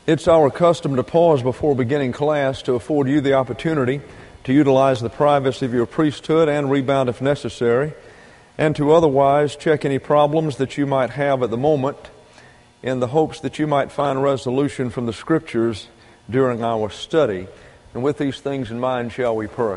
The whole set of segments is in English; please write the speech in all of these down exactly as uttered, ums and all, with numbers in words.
It's our custom to pause before beginning class to afford you the opportunity to utilize the privacy of your priesthood and rebound if necessary, and to otherwise check any problems that you might have at the moment in the hopes that you might find resolution from the Scriptures during our study. And with these things in mind, shall we pray?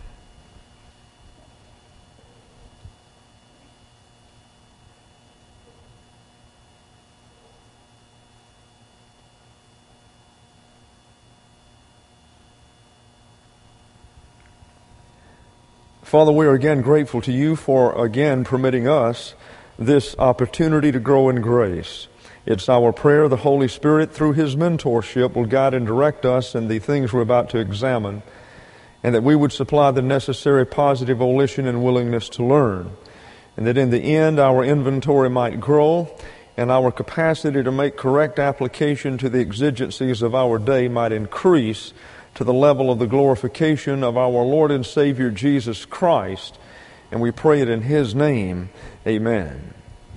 Father, we are again grateful to you for again permitting us this opportunity to grow in grace. It's our prayer the Holy Spirit, through His mentorship, will guide and direct us in the things we're about to examine, and that we would supply the necessary positive volition and willingness to learn, and that in the end our inventory might grow, and our capacity to make correct application to the exigencies of our day might increase to the level of the glorification of our Lord and Savior Jesus Christ. And we pray it in His name. Amen.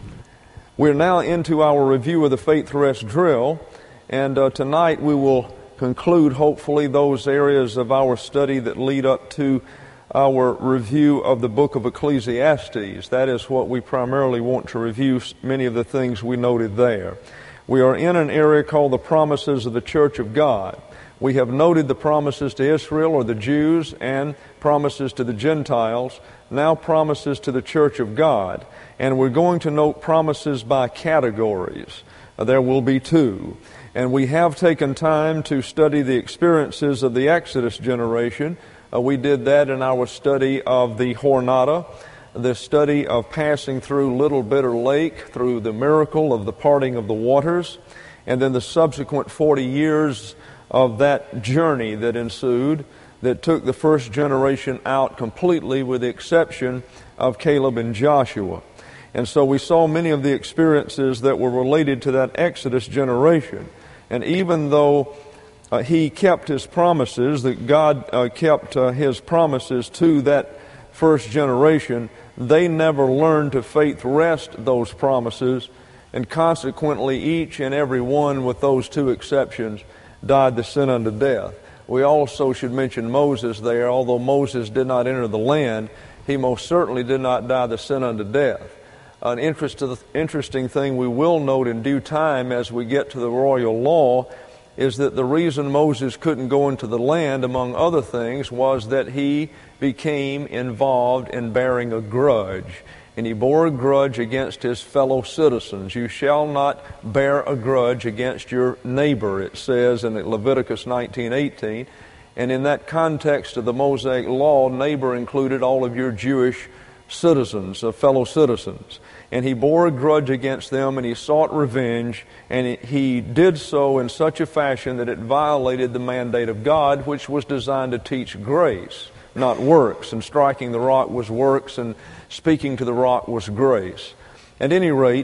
We're now into our review of the Faith Rest drill, and uh, tonight we will conclude, hopefully, those areas of our study that lead up to our review of the book of Ecclesiastes. That is what we primarily want to review, many of the things we noted there. We are in an area called the promises of the Church of God. We have noted the promises to Israel or the Jews and promises to the Gentiles, now promises to the Church of God. And we're going to note promises by categories. Uh, there will be two. And we have taken time to study the experiences of the Exodus generation. Uh, we did that in our study of the Jornada, the study of passing through Little Bitter Lake, through the miracle of the parting of the waters, and then the subsequent forty years of that journey that ensued, that took the first generation out completely with the exception of Caleb and Joshua. And so we saw many of the experiences that were related to that Exodus generation. And even though uh, he kept his promises, that God uh, kept uh, his promises to that first generation, they never learned to faith rest those promises, and consequently each and every one, with those two exceptions, died the sin unto death. We also should mention Moses there. Although Moses did not enter the land, he most certainly did not die the sin unto death. An interesting thing we will note in due time as we get to the royal law is that the reason Moses couldn't go into the land, among other things, was that he became involved in bearing a grudge. And he bore a grudge against his fellow citizens. You shall not bear a grudge against your neighbor, it says in Leviticus nineteen eighteen. And in that context of the Mosaic law, neighbor included all of your Jewish citizens, uh, fellow citizens. And he bore a grudge against them, and he sought revenge, and he did so in such a fashion that it violated the mandate of God, which was designed to teach grace, not works. And striking the rock was works, and speaking to the rock was grace. At any rate,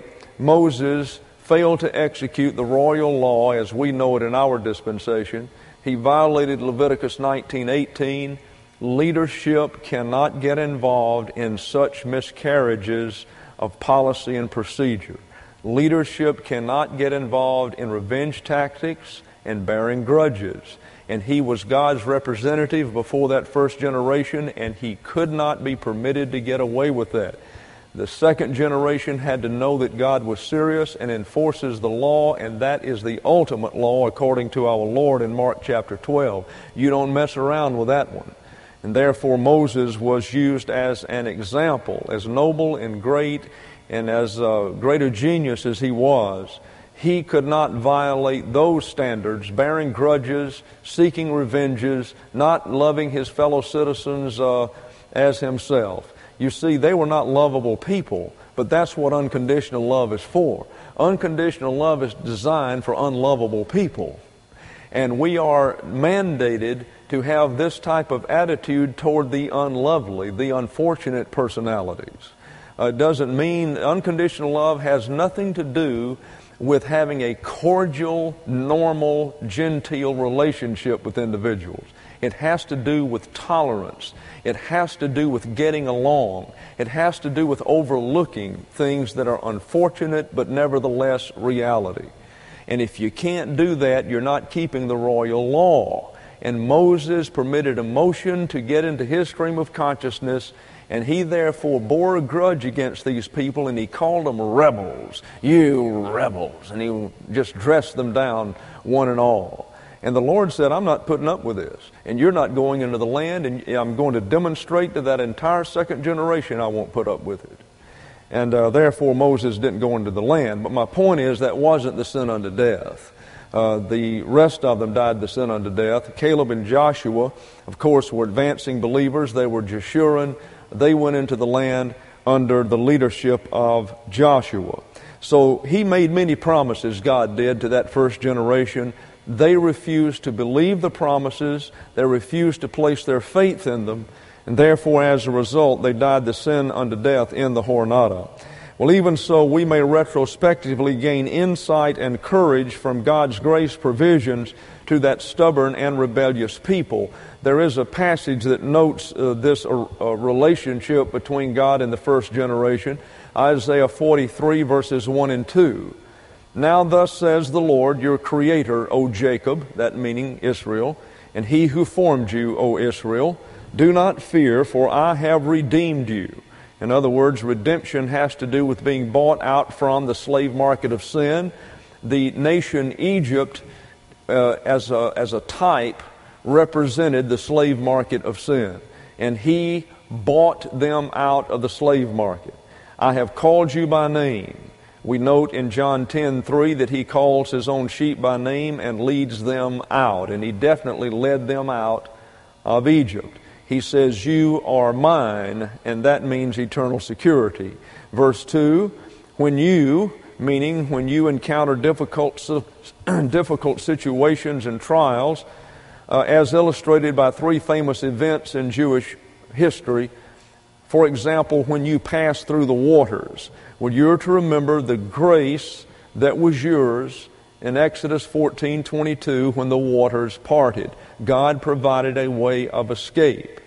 Moses failed to execute the royal law as we know it in our dispensation. He violated Leviticus nineteen eighteen. Leadership cannot get involved in such miscarriages of policy and procedure. Leadership cannot get involved in revenge tactics and bearing grudges. And he was God's representative before that first generation, and he could not be permitted to get away with that. The second generation had to know that God was serious and enforces the law, and that is the ultimate law according to our Lord in Mark chapter twelve. You don't mess around with that one. And therefore Moses was used as an example, as noble and great and as uh, great a genius as he was. He could not violate those standards, bearing grudges, seeking revenges, not loving his fellow citizens uh, as himself. You see, they were not lovable people, but that's what unconditional love is for. Unconditional love is designed for unlovable people. And we are mandated to have this type of attitude toward the unlovely, the unfortunate personalities. Uh, it doesn't mean unconditional love has nothing to do with having a cordial, normal, genteel relationship with individuals. It has to do with tolerance. It has to do with getting along. It has to do with overlooking things that are unfortunate but nevertheless reality. And if you can't do that, you're not keeping the royal law. And Moses permitted emotion to get into his stream of consciousness, and he therefore bore a grudge against these people, and he called them rebels. You rebels. And he just dressed them down, one and all. And the Lord said, I'm not putting up with this. And you're not going into the land, and I'm going to demonstrate to that entire second generation I won't put up with it. And uh, therefore Moses didn't go into the land. But my point is, that wasn't the sin unto death. Uh, the rest of them died the sin unto death. Caleb and Joshua, of course, were advancing believers. They were Jeshurun. They went into the land under the leadership of Joshua. So he made many promises, God did, to that first generation. They refused to believe the promises. They refused to place their faith in them. And therefore, as a result, they died the sin unto death in the Jornada. Well, even so, we may retrospectively gain insight and courage from God's grace provisions to that stubborn and rebellious people. There is a passage that notes uh, this uh, uh, relationship between God and the first generation. Isaiah forty-three, verses one and two. Now thus says the Lord, your Creator, O Jacob, that meaning Israel, and He who formed you, O Israel, do not fear, for I have redeemed you. In other words, redemption has to do with being bought out from the slave market of sin. The nation Egypt, uh, as a, as a type, represented the slave market of sin. And He bought them out of the slave market. I have called you by name. We note in John ten three that He calls His own sheep by name and leads them out. And He definitely led them out of Egypt. He says, you are mine, and that means eternal security. Verse two, when you, meaning when you encounter difficult, difficult situations and trials, uh, as illustrated by three famous events in Jewish history. For example, when you pass through the waters, well, you're to remember the grace that was yours in Exodus fourteen twenty-two when the waters parted. God provided a way of escape.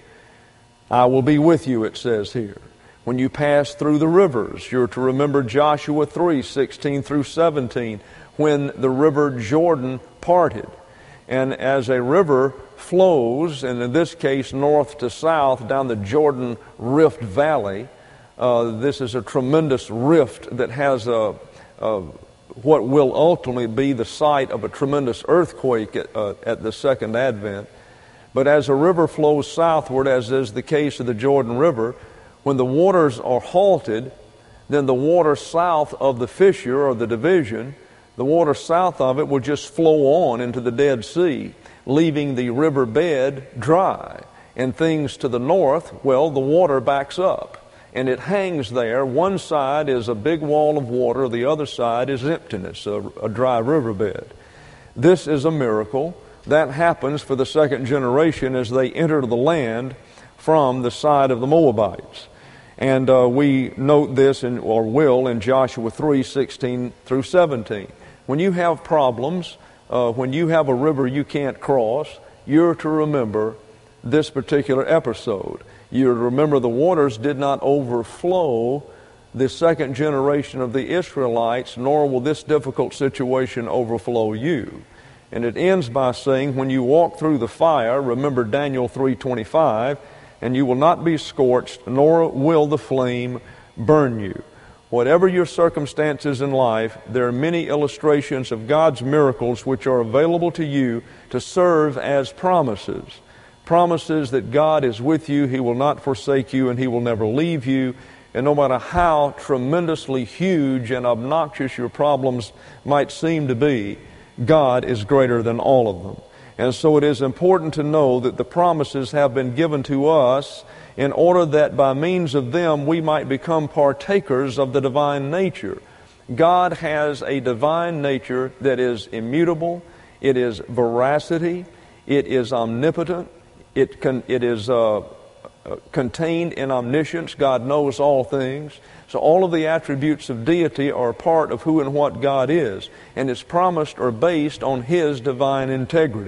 I will be with you, it says here. When you pass through the rivers, you're to remember Joshua three sixteen through seventeen when the river Jordan parted. And as a river flows, and in this case north to south down the Jordan Rift Valley, uh, this is a tremendous rift that has a, a what will ultimately be the site of a tremendous earthquake at, uh, at the second advent. But as a river flows southward, as is the case of the Jordan River, when the waters are halted, then the water south of the fissure or the division, the water south of it will just flow on into the Dead Sea, leaving the river bed dry. And things to the north, well, the water backs up. And it hangs there. One side is a big wall of water. The other side is emptiness, a, a dry riverbed. This is a miracle. That happens for the second generation as they enter the land from the side of the Moabites. And uh, we note this, in, or will, in Joshua three sixteen through seventeen. When you have problems, uh, when you have a river you can't cross, you're to remember this particular episode. You remember the waters did not overflow the second generation of the Israelites, nor will this difficult situation overflow you. And it ends by saying, when you walk through the fire, remember Daniel three twenty-five, and you will not be scorched, nor will the flame burn you. Whatever your circumstances in life, there are many illustrations of God's miracles which are available to you to serve as promises. Promises that God is with you, He will not forsake you, and He will never leave you. And no matter how tremendously huge and obnoxious your problems might seem to be, God is greater than all of them. And so it is important to know that the promises have been given to us in order that by means of them we might become partakers of the divine nature. God has a divine nature that is immutable, it is veracity, it is omnipotent, it, can, it is uh, contained in omniscience. God knows all things. So all of the attributes of deity are a part of who and what God is, and His promised are based on His divine integrity.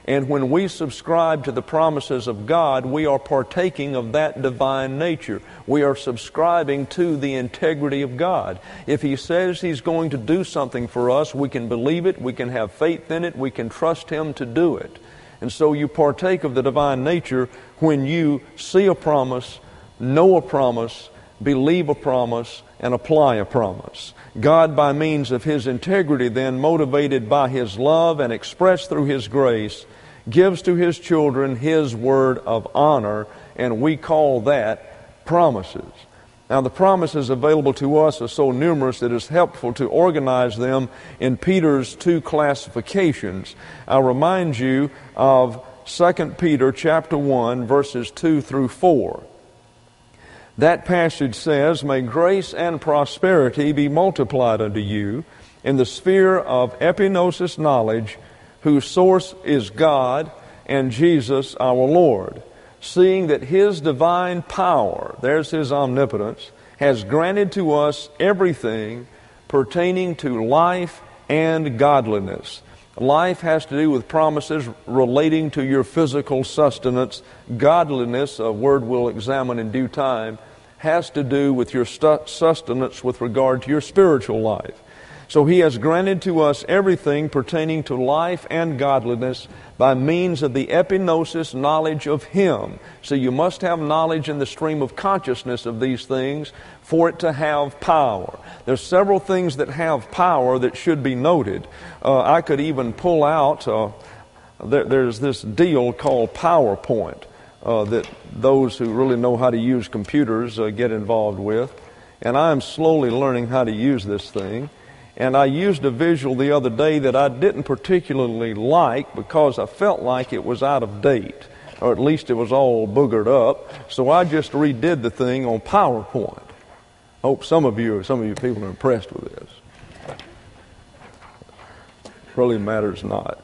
And when we subscribe to the promises of God, we are partaking of that divine nature. We are subscribing to the integrity of God. If He says He's going to do something for us, we can believe it, we can have faith in it, we can trust Him to do it. And so you partake of the divine nature when you see a promise, know a promise, believe a promise, and apply a promise. God, by means of His integrity, then, motivated by His love and expressed through His grace, gives to His children His word of honor, and we call that promises. Now, the promises available to us are so numerous that it's helpful to organize them in Peter's two classifications. I'll remind you of Second Peter chapter one, verses two through four. That passage says, "May grace and prosperity be multiplied unto you in the sphere of epignosis knowledge, whose source is God and Jesus our Lord, seeing that His divine power," there's His omnipotence, "has granted to us everything pertaining to life and godliness." Life has to do with promises relating to your physical sustenance. Godliness, a word we'll examine in due time, has to do with your sustenance with regard to your spiritual life. So He has granted to us everything pertaining to life and godliness by means of the epignosis knowledge of Him. So you must have knowledge in the stream of consciousness of these things for it to have power. There's several things that have power that should be noted. Uh, I could even pull out, uh, there, there's this deal called PowerPoint uh, that those who really know how to use computers uh, get involved with. And I am slowly learning how to use this thing. And I used a visual the other day that I didn't particularly like because I felt like it was out of date, or at least it was all boogered up. So I just redid the thing on PowerPoint. Hope some of you, some of you people are impressed with this. Really matters not.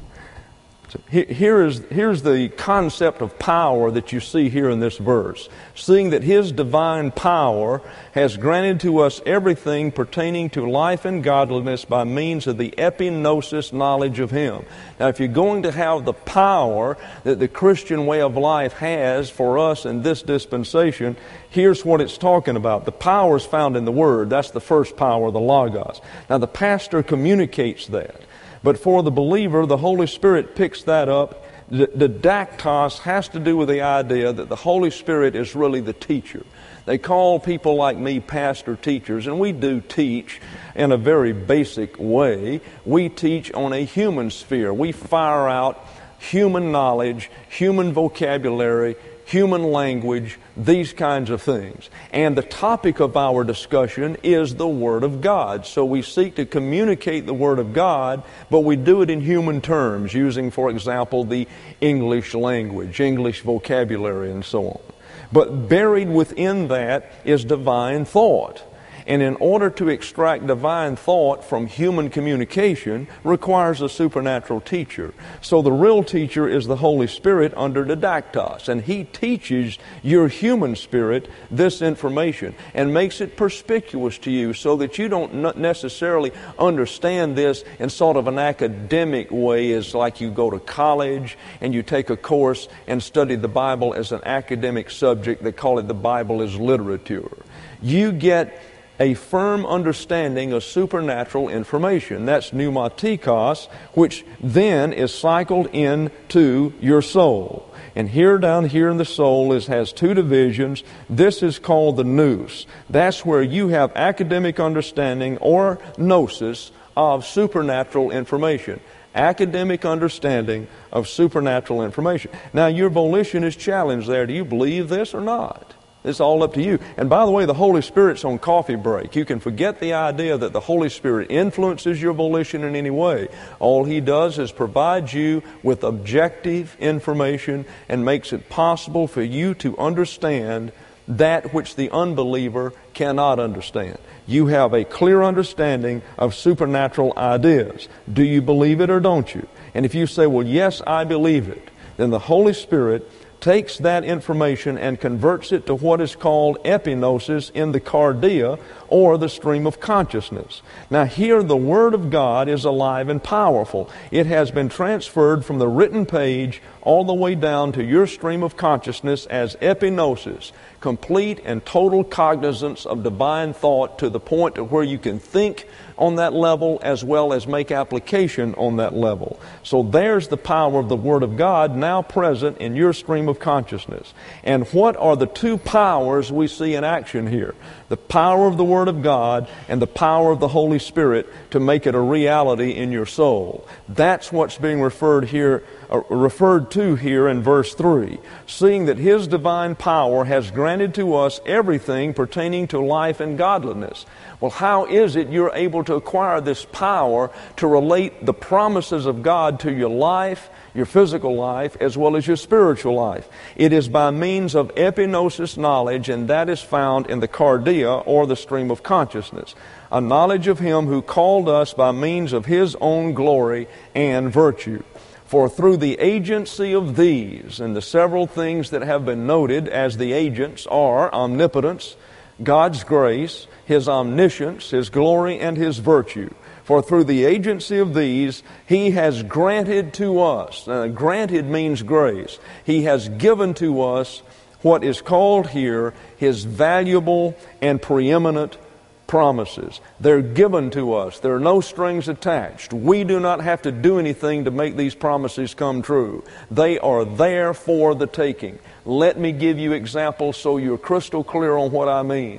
So here is, here's the concept of power that you see here in this verse. Seeing that His divine power has granted to us everything pertaining to life and godliness by means of the epignosis knowledge of Him. Now, if you're going to have the power that the Christian way of life has for us in this dispensation, here's what it's talking about. The power is found in the Word. That's the first power, the Logos. Now, the pastor communicates that. But for the believer, the Holy Spirit picks that up. The didactos has to do with the idea that the Holy Spirit is really the teacher. They call people like me pastor teachers, and we do teach in a very basic way. We teach on a human sphere. We fire out human knowledge, human vocabulary, human language, these kinds of things. And the topic of our discussion is the Word of God. So we seek to communicate the Word of God, but we do it in human terms, using, for example, the English language, English vocabulary, and so on. But buried within that is divine thought. And in order to extract divine thought from human communication requires a supernatural teacher. So the real teacher is the Holy Spirit under didactos. And He teaches your human spirit this information and makes it perspicuous to you so that you don't necessarily understand this in sort of an academic way, as like you go to college and you take a course and study the Bible as an academic subject. They call it the Bible as literature. You get a firm understanding of supernatural information. That's pneumatikos, which then is cycled into your soul. And here down here in the soul is has two divisions. This is called the nous. That's where you have academic understanding or gnosis of supernatural information. Academic understanding of supernatural information. Now your volition is challenged there. Do you believe this or not? It's all up to you. And by the way, the Holy Spirit's on coffee break. You can forget the idea that the Holy Spirit influences your volition in any way. All He does is provide you with objective information and makes it possible for you to understand that which the unbeliever cannot understand. You have a clear understanding of supernatural ideas. Do you believe it or don't you? And if you say, well, yes, I believe it, then the Holy Spirit takes that information and converts it to what is called epignosis in the cardia, or the stream of consciousness. Now here the Word of God is alive and powerful. It has been transferred from the written page all the way down to your stream of consciousness as epignosis, complete and total cognizance of divine thought, to the point to where you can think on that level as well as make application on that level. So there's the power of the Word of God now present in your stream of consciousness. And what are the two powers we see in action here? The power of the Word of God and the power of the Holy Spirit to make it a reality in your soul. That's what's being referred here, uh, referred to here in verse three. Seeing that His divine power has granted to us everything pertaining to life and godliness. Well, how is it you're able to acquire this power to relate the promises of God to your life, your physical life, as well as your spiritual life? It is by means of epignosis knowledge, and that is found in the cardia, or the stream of consciousness. A knowledge of Him who called us by means of His own glory and virtue. For through the agency of these, and the several things that have been noted as the agents are omnipotence, God's grace, His omniscience, His glory, and His virtue. For through the agency of these, He has granted to us, uh, granted means grace, He has given to us what is called here His valuable and preeminent promises. They're given to us. There are no strings attached. We do not have to do anything to make these promises come true. They are there for the taking. Let me give you examples so you're crystal clear on what I mean.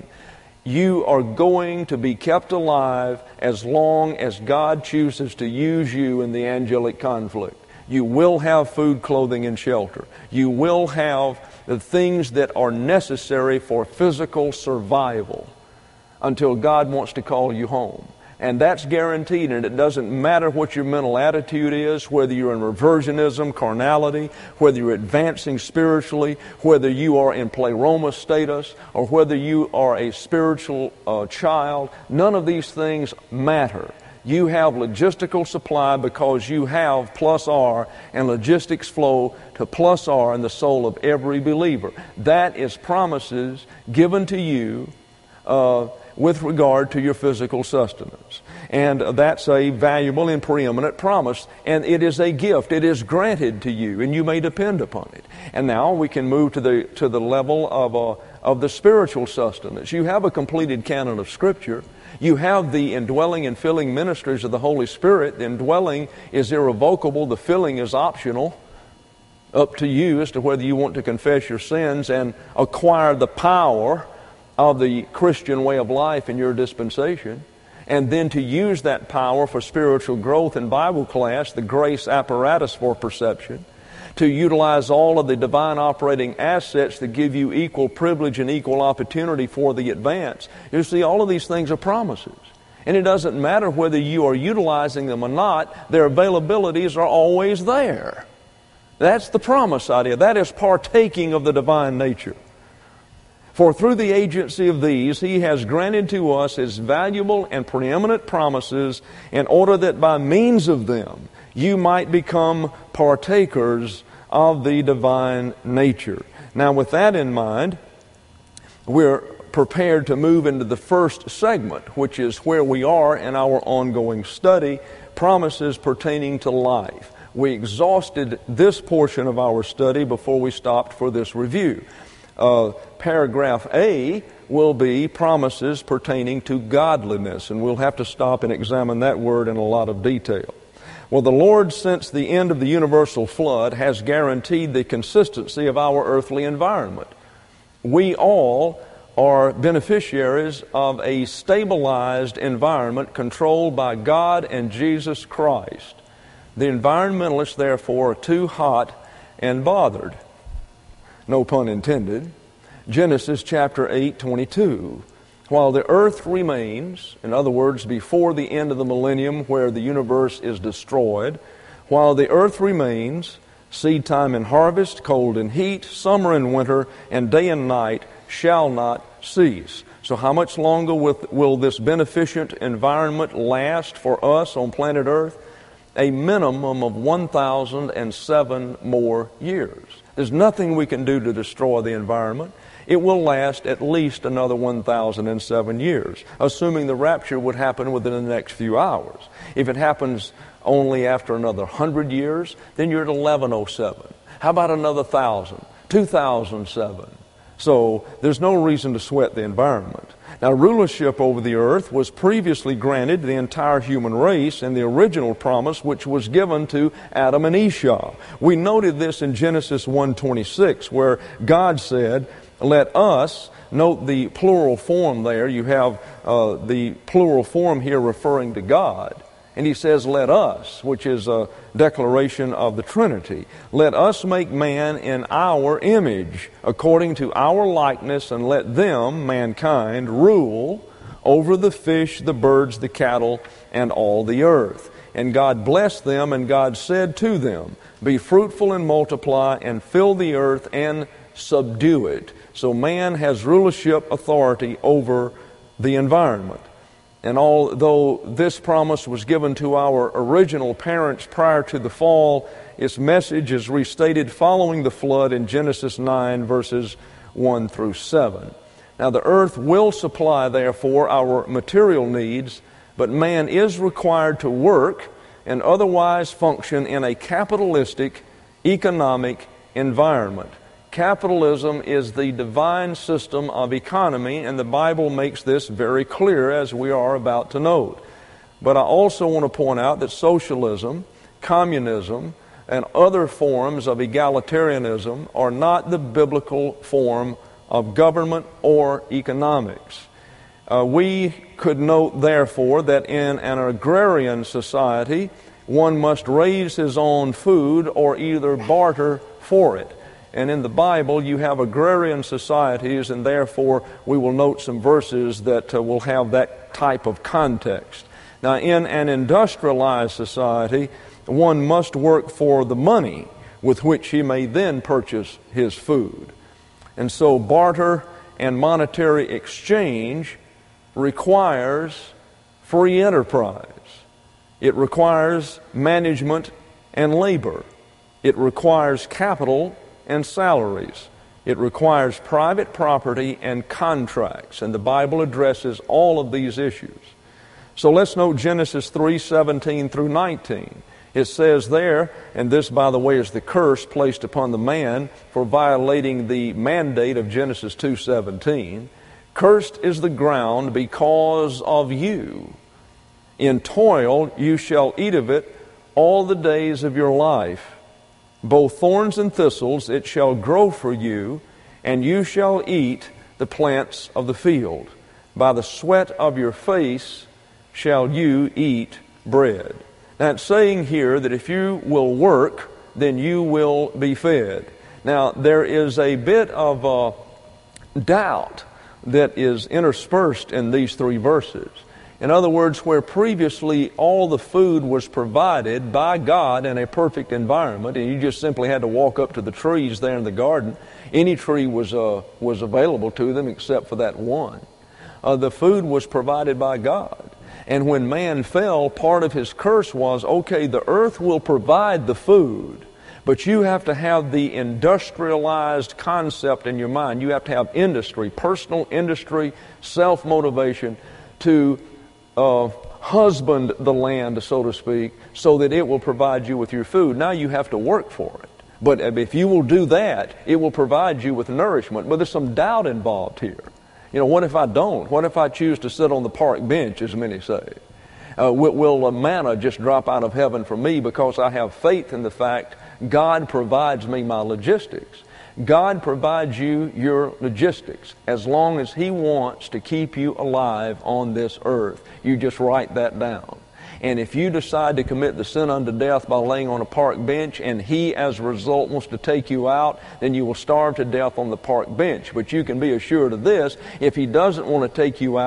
You are going to be kept alive as long as God chooses to use you in the angelic conflict. You will have food, clothing, and shelter. You will have the things that are necessary for physical survival until God wants to call you home. And that's guaranteed, and it doesn't matter what your mental attitude is, whether you're in reversionism, carnality, whether you're advancing spiritually, whether you are in pleroma status, or whether you are a spiritual uh, child. None of these things matter. You have logistical supply because you have plus R, and logistics flow to plus R in the soul of every believer. That is promises given to you uh, with regard to your physical sustenance. And that's a valuable and preeminent promise, and it is a gift. It is granted to you, and you may depend upon it. And now we can move to the to the level of uh, of the spiritual sustenance. You have a completed canon of Scripture. You have the indwelling and filling ministries of the Holy Spirit. The indwelling is irrevocable. The filling is optional. Up to you as to whether you want to confess your sins and acquire the power of the Christian way of life in your dispensation, and then to use that power for spiritual growth in Bible class, the grace apparatus for perception, to utilize all of the divine operating assets that give you equal privilege and equal opportunity for the advance. You see, all of these things are promises. And it doesn't matter whether you are utilizing them or not, their availabilities are always there. That's the promise idea. That is partaking of the divine nature. For through the agency of these, He has granted to us His valuable and preeminent promises, in order that by means of them you might become partakers of the divine nature. Now, with that in mind, we're prepared to move into the first segment, which is where we are in our ongoing study, promises pertaining to life. We exhausted this portion of our study before we stopped for this review. Uh, paragraph A will be promises pertaining to godliness, and we'll have to stop and examine that word in a lot of detail. Well, the Lord, since the end of the universal flood, has guaranteed the consistency of our earthly environment. We all are beneficiaries of a stabilized environment controlled by God and Jesus Christ. The environmentalists, therefore, are too hot and bothered. No pun intended. Genesis chapter eight, twenty-two. While the earth remains, in other words, before the end of the millennium where the universe is destroyed, while the earth remains, seed time and harvest, cold and heat, summer and winter, and day and night shall not cease. So how much longer will this beneficent environment last for us on planet Earth? a minimum of one thousand seven more years. There's nothing we can do to destroy the environment. It will last at least another one thousand seven years, assuming the rapture would happen within the next few hours. If it happens only after another one hundred years, then you're at eleven oh seven. How about another one thousand? two thousand seven. So there's no reason to sweat the environment. Now, rulership over the earth was previously granted to the entire human race in the original promise which was given to Adam and Esau. We noted this in Genesis one twenty-six, where God said, let us, note the plural form there, you have uh, the plural form here referring to God. And he says, let us, which is a declaration of the Trinity. Let us make man in our image, according to our likeness, and let them, mankind, rule over the fish, the birds, the cattle, and all the earth. And God blessed them, and God said to them, be fruitful and multiply, and fill the earth and subdue it. So man has rulership authority over the environment. And although this promise was given to our original parents prior to the fall, its message is restated following the flood in Genesis nine, verses one through seven. Now, the earth will supply, therefore, our material needs, but man is required to work and otherwise function in a capitalistic economic environment. Capitalism is the divine system of economy, and the Bible makes this very clear, as we are about to note. But I also want to point out that socialism, communism, and other forms of egalitarianism are not the biblical form of government or economics. Uh, we could note, therefore, that in an agrarian society, one must raise his own food or either barter for it. And in the Bible, you have agrarian societies, and therefore we will note some verses that uh, will have that type of context. Now, in an industrialized society, one must work for the money with which he may then purchase his food. And so barter and monetary exchange requires free enterprise. It requires management and labor. It requires capital and salaries. It requires private property and contracts, and the Bible addresses all of these issues. So let's note Genesis three seventeen through nineteen. It says there, and this, by the way, is the curse placed upon the man for violating the mandate of Genesis two seventeen. Cursed is the ground because of you. In toil you shall eat of it all the days of your life. Both thorns and thistles it shall grow for you, and you shall eat the plants of the field. By the sweat of your face shall you eat bread. Now it's saying here that if you will work, then you will be fed. Now there is a bit of uh, doubt that is interspersed in these three verses. In other words, where previously all the food was provided by God in a perfect environment, and you just simply had to walk up to the trees there in the garden, any tree was uh, was available to them except for that one. Uh, the food was provided by God. And when man fell, part of his curse was, okay, the earth will provide the food, but you have to have the industrialized concept in your mind. You have to have industry, personal industry, self-motivation to Uh, husband the land, so to speak, so that it will provide you with your food. Now you have to work for it. But if you will do that, it will provide you with nourishment. But there's some doubt involved here. You know, what if I don't? What if I choose to sit on the park bench, as many say? Uh, will, will manna just drop out of heaven for me because I have faith in the fact God provides me my logistics? God provides you your logistics as long as He wants to keep you alive on this earth. You just write that down. And if you decide to commit the sin unto death by laying on a park bench, and He as a result wants to take you out, then you will starve to death on the park bench. But you can be assured of this: if He doesn't want to take you out,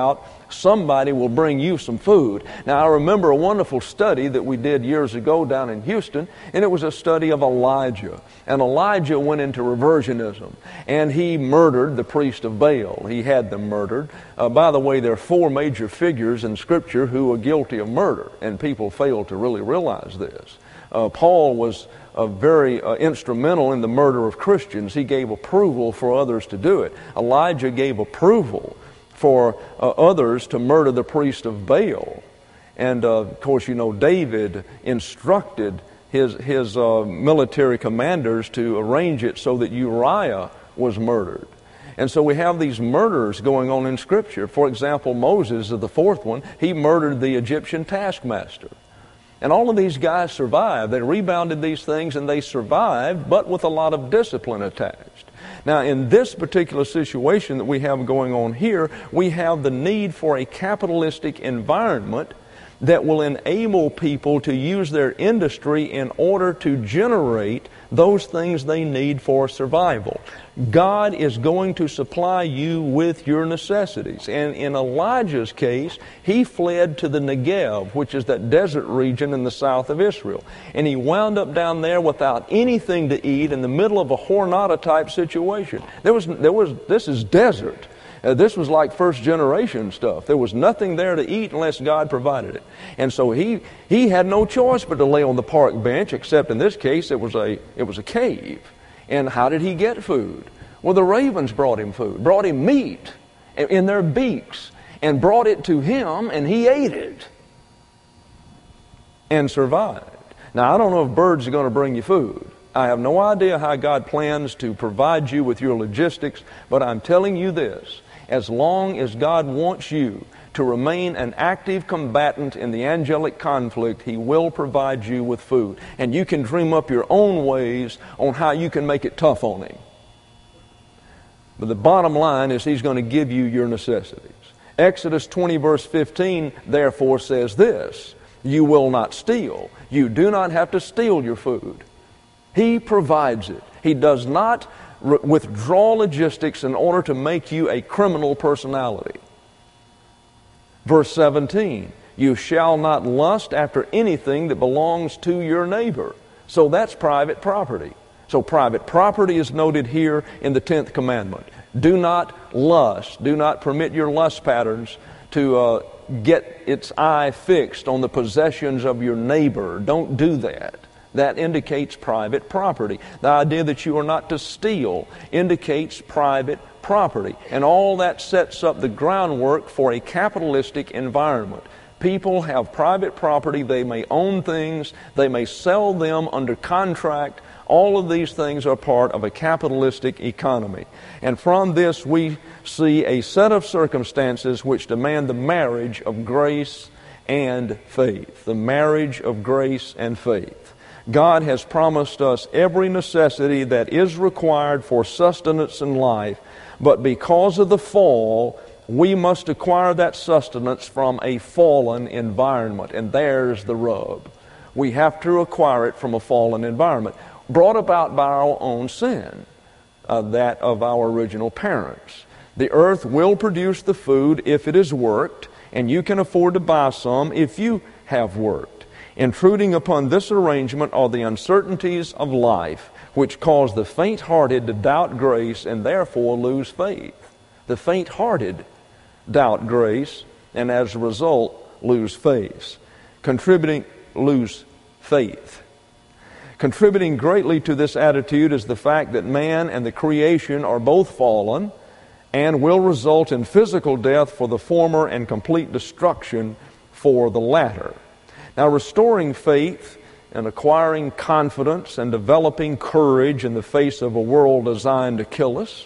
somebody will bring you some food. Now, I remember a wonderful study that we did years ago down in Houston, and it was a study of Elijah. And Elijah went into reversionism, and he murdered the priest of Baal. He had them murdered. Uh, by the way, there are four major figures in Scripture who are guilty of murder, and people fail to really realize this. Uh, Paul was uh, very uh, instrumental in the murder of Christians. He gave approval for others to do it. Elijah gave approval for uh, others to murder the priest of Baal. And uh, of course, you know, David instructed his, his uh, military commanders to arrange it so that Uriah was murdered. And so we have these murders going on in Scripture. For example, Moses is the fourth one. He murdered the Egyptian taskmaster. And all of these guys survived. They rebounded these things and they survived, but with a lot of discipline attached. Now, in this particular situation that we have going on here, we have the need for a capitalistic environment that will enable people to use their industry in order to generate those things they need for survival. God is going to supply you with your necessities. And in Elijah's case, he fled to the Negev, which is that desert region in the south of Israel. And he wound up down there without anything to eat in the middle of a Hornada type situation. There was, there was, this is desert. Uh, this was like first generation stuff. There was nothing there to eat unless God provided it. And so he he had no choice but to lay on the park bench, except in this case it was a it was a cave. And how did he get food? Well, the ravens brought him food, brought him meat in their beaks, and brought it to him, and he ate it and survived. Now, I don't know if birds are going to bring you food. I have no idea how God plans to provide you with your logistics, but I'm telling you this. As long as God wants you to remain an active combatant in the angelic conflict, He will provide you with food. And you can dream up your own ways on how you can make it tough on Him. But the bottom line is He's going to give you your necessities. Exodus twenty verse fifteen therefore says this, you will not steal. You do not have to steal your food. He provides it. He does not re- withdraw logistics in order to make you a criminal personality. Verse seventeen, you shall not lust after anything that belongs to your neighbor. So that's private property. So private property is noted here in the tenth commandment. Do not lust. Do not permit your lust patterns to uh, get its eye fixed on the possessions of your neighbor. Don't do that. That indicates private property. The idea that you are not to steal indicates private property. And all that sets up the groundwork for a capitalistic environment. People have private property. They may own things. They may sell them under contract. All of these things are part of a capitalistic economy. And from this we see a set of circumstances which demand the marriage of grace and faith. The marriage of grace and faith. God has promised us every necessity that is required for sustenance in life, but because of the fall, we must acquire that sustenance from a fallen environment, and there's the rub. We have to acquire it from a fallen environment, brought about by our own sin, uh, that of our original parents. The earth will produce the food if it is worked, and you can afford to buy some if you have worked. Intruding upon this arrangement are the uncertainties of life, which cause the faint-hearted to doubt grace and therefore lose faith. The faint-hearted doubt grace and as a result lose faith. Contributing, lose faith. Contributing greatly to this attitude is the fact that man and the creation are both fallen and will result in physical death for the former and complete destruction for the latter. Now, restoring faith and acquiring confidence and developing courage in the face of a world designed to kill us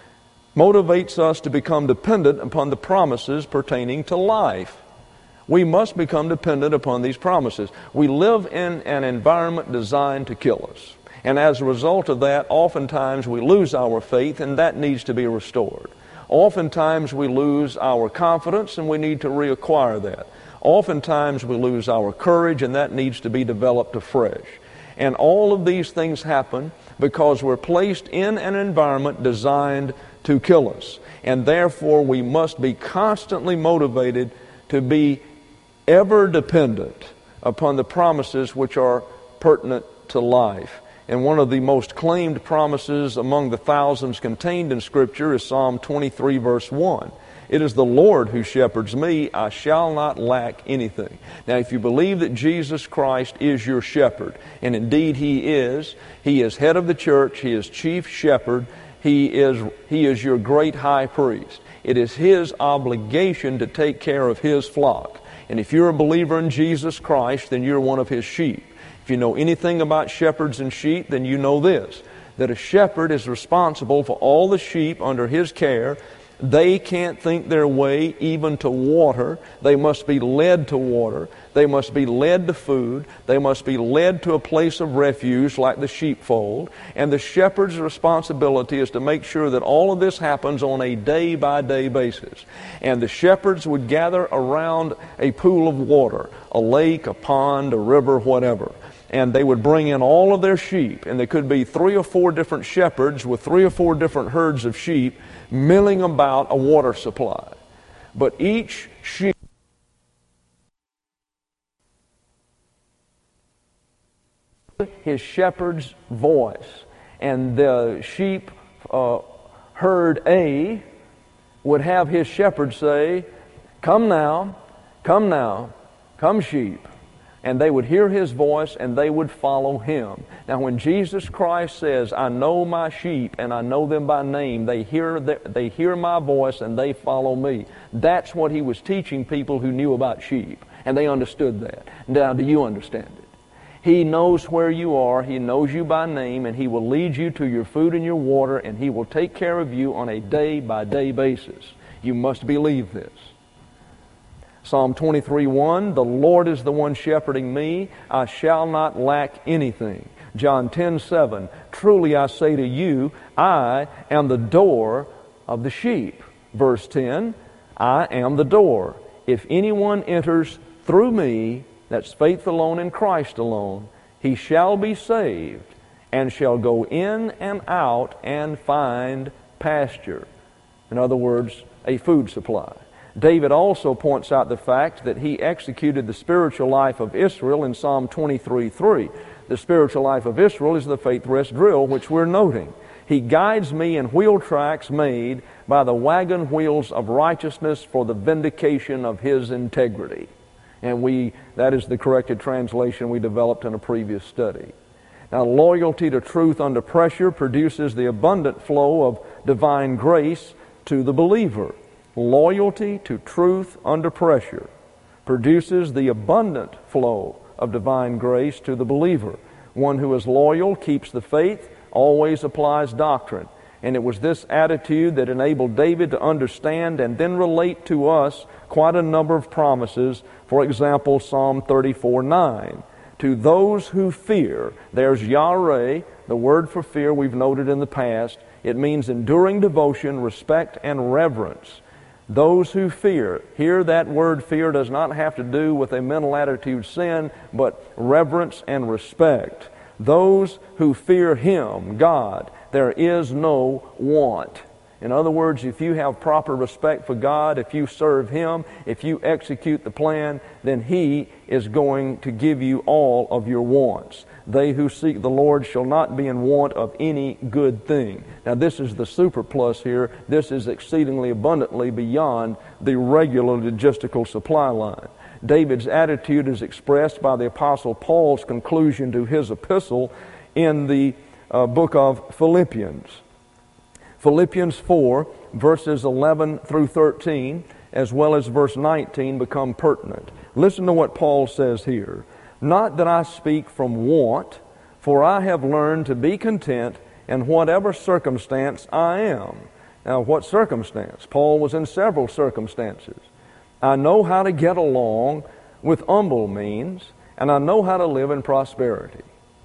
motivates us to become dependent upon the promises pertaining to life. We must become dependent upon these promises. We live in an environment designed to kill us. And as a result of that, oftentimes we lose our faith, and that needs to be restored. Oftentimes we lose our confidence, and we need to reacquire that. Oftentimes we lose our courage, and that needs to be developed afresh. And all of these things happen because we're placed in an environment designed to kill us. And therefore, we must be constantly motivated to be ever dependent upon the promises which are pertinent to life. And one of the most claimed promises among the thousands contained in Scripture is Psalm twenty-three, verse one. It is the Lord who shepherds me, I shall not lack anything. Now, if you believe that Jesus Christ is your shepherd, and indeed He is, He is head of the church, He is chief shepherd, He is, he is your great high priest. It is His obligation to take care of His flock. And if you're a believer in Jesus Christ, then you're one of His sheep. If you know anything about shepherds and sheep, then you know this, that a shepherd is responsible for all the sheep under his care. They can't think their way even to water. They must be led to water. They must be led to food. They must be led to a place of refuge like the sheepfold. And the shepherd's responsibility is to make sure that all of this happens on a day-by-day basis. And the shepherds would gather around a pool of water, a lake, a pond, a river, whatever. And they would bring in all of their sheep. And there could be three or four different shepherds with three or four different herds of sheep milling about a water supply. But each sheep his shepherd's voice. And the sheep uh, herd A would have his shepherd say, "Come now, come now, come sheep." And they would hear his voice and they would follow him. Now when Jesus Christ says, "I know my sheep and I know them by name," they hear the, they hear my voice and they follow me. That's what he was teaching people who knew about sheep. And they understood that. Now do you understand it? He knows where you are. He knows you by name, and He will lead you to your food and your water, and He will take care of you on a day-by-day basis. You must believe this. Psalm twenty-three, one, "The Lord is the one shepherding me. I shall not lack anything." John ten, seven, "Truly I say to you, I am the door of the sheep." Verse ten, "I am the door. If anyone enters through me," that's faith alone in Christ alone, "he shall be saved and shall go in and out and find pasture." In other words, a food supply. David also points out the fact that he executed the spiritual life of Israel in Psalm twenty-three, three. The spiritual life of Israel is the faith rest drill, which we're noting. "He guides me in wheel tracks made by the wagon wheels of righteousness for the vindication of His integrity." And we that is the corrected translation we developed in a previous study. Now, loyalty to truth under pressure produces the abundant flow of divine grace to the believer. Loyalty to truth under pressure produces the abundant flow of divine grace to the believer. One who is loyal keeps the faith, always applies doctrine. And it was this attitude that enabled David to understand and then relate to us quite a number of promises. For example, Psalm thirty-four, nine. "To those who fear," there's Yahweh, the word for fear we've noted in the past. It means enduring devotion, respect, and reverence. Those who fear. Here that word fear does not have to do with a mental attitude sin, but reverence and respect. Those who fear Him, God, there is no want. In other words, if you have proper respect for God, if you serve Him, if you execute the plan, then He is going to give you all of your wants. "They who seek the Lord shall not be in want of any good thing." Now this is the super plus here. This is exceedingly abundantly beyond the regular logistical supply line. David's attitude is expressed by the Apostle Paul's conclusion to his epistle in the uh, book of Philippians. Philippians four, verses eleven through thirteen, as well as verse nineteen, become pertinent. Listen to what Paul says here. "Not that I speak from want, for I have learned to be content in whatever circumstance I am." Now, what circumstance? Paul was in several circumstances. "I know how to get along with humble means, and I know how to live in prosperity."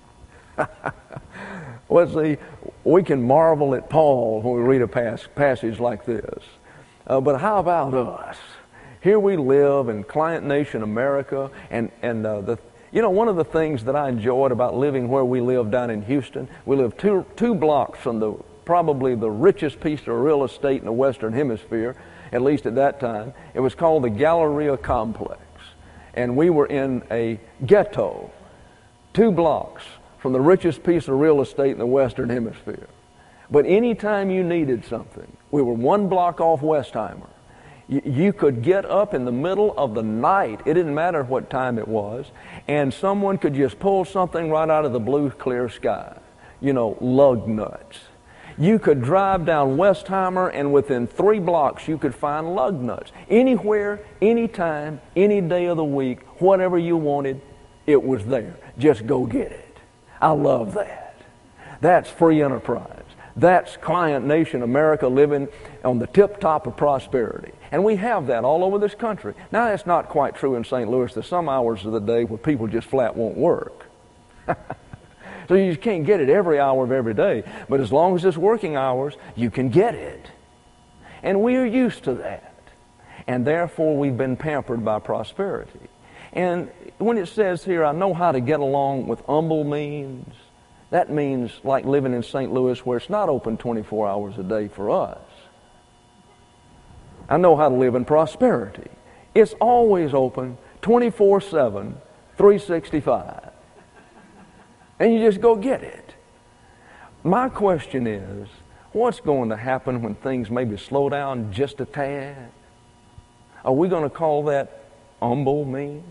Well, see, we can marvel at Paul when we read a pas- passage like this. Uh, but how about us? Here we live in Client Nation America, and, and uh, the You know, one of the things that I enjoyed about living where we live down in Houston, we live two two blocks from the probably the richest piece of real estate in the Western Hemisphere, at least at that time. It was called the Galleria Complex. And we were in a ghetto, two blocks from the richest piece of real estate in the Western Hemisphere. But anytime you needed something, we were one block off Westheimer. You, you could get up in the middle of the night, it didn't matter what time it was, and someone could just pull something right out of the blue, clear sky. You know, lug nuts. You could drive down Westheimer, and within three blocks you could find lug nuts. Anywhere, anytime, any day of the week, whatever you wanted, it was there. Just go get it. I love that. That's free enterprise. That's Client Nation America living on the tip top of prosperity. And we have that all over this country. Now, that's not quite true in Saint Louis. There's some hours of the day where people just flat won't work. So you just can't get it every hour of every day. But as long as it's working hours, you can get it. And we are used to that. And therefore, we've been pampered by prosperity. And when it says here, I know how to get along with humble means, that means like living in Saint Louis where it's not open twenty-four hours a day for us. I know how to live in prosperity. It's always open twenty-four seven, three sixty-five. And you just go get it. My question is, what's going to happen when things maybe slow down just a tad? Are we going to call that humble means?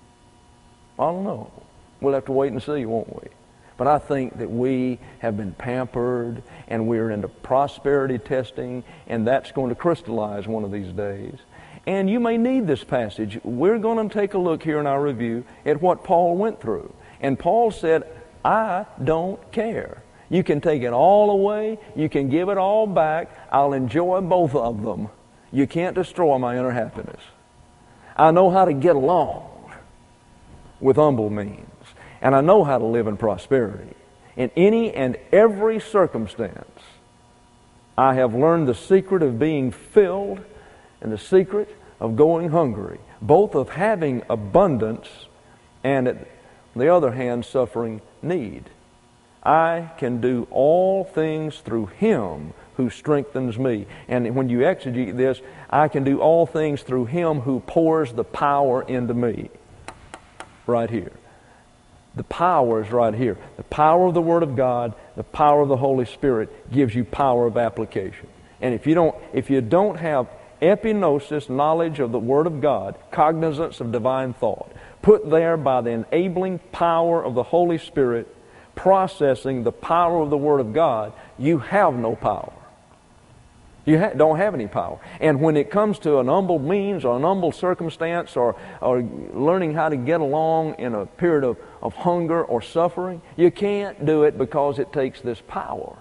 I don't know. We'll have to wait and see, won't we? But I think that we have been pampered and we're into prosperity testing, and that's going to crystallize one of these days. And you may need this passage. We're going to take a look here in our review at what Paul went through. And Paul said, I don't care. You can take it all away. You can give it all back. I'll enjoy both of them. You can't destroy my inner happiness. I know how to get along with humble means. And I know how to live in prosperity. In any and every circumstance, I have learned the secret of being filled and the secret of going hungry, both of having abundance and, at the other hand, suffering need. I can do all things through Him who strengthens me. And when you exegete this, I can do all things through Him who pours the power into me. Right here. The power is right here. The power of the Word of God, the power of the Holy Spirit gives you power of application. And if you don't, if you don't have epignosis, knowledge of the Word of God, cognizance of divine thought, put there by the enabling power of the Holy Spirit, processing the power of the Word of God, you have no power. You ha- don't have any power. And when it comes to an humble means or an humble circumstance or, or learning how to get along in a period of, of hunger or suffering, you can't do it because it takes this power.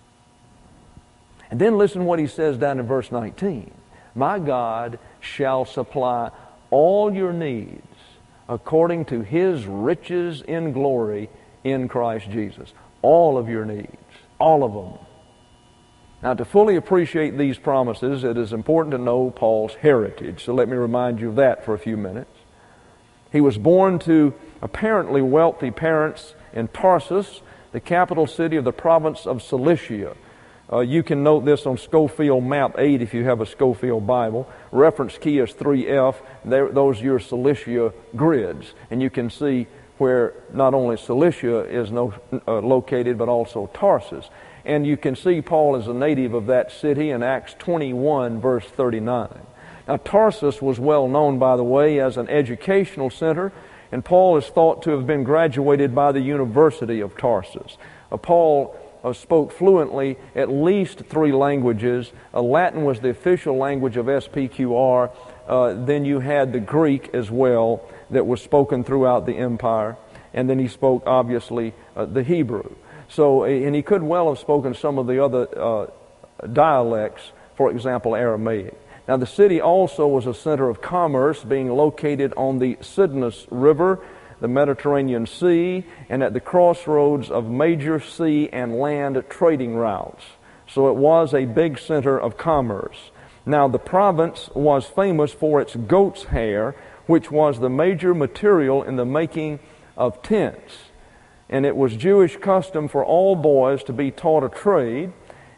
And then listen what he says down in verse nineteen. My God shall supply all your needs according to His riches in glory in Christ Jesus. All of your needs. All of them. Now, to fully appreciate these promises, it is important to know Paul's heritage. So let me remind you of that for a few minutes. He was born to apparently wealthy parents in Tarsus, the capital city of the province of Cilicia. Uh, you can note this on Scofield Map eight if you have a Scofield Bible. Reference key is three F. There, those are your Cilicia grids. And you can see where not only Cilicia is no, uh, located, but also Tarsus. And you can see Paul is a native of that city in Acts twenty-one, verse thirty-nine. Now, Tarsus was well known, by the way, as an educational center, and Paul is thought to have been graduated by the University of Tarsus. Uh, Paul uh, spoke fluently at least three languages. Uh, Latin was the official language of S P Q R. Uh, then you had the Greek as well that was spoken throughout the empire. And then he spoke, obviously, uh, the Hebrew. So, and he could well have spoken some of the other uh, dialects, for example, Aramaic. Now, the city also was a center of commerce, being located on the Cydnus River, the Mediterranean Sea, and at the crossroads of major sea and land trading routes. So it was a big center of commerce. Now, the province was famous for its goat's hair, which was the major material in the making of tents. And it was Jewish custom for all boys to be taught a trade.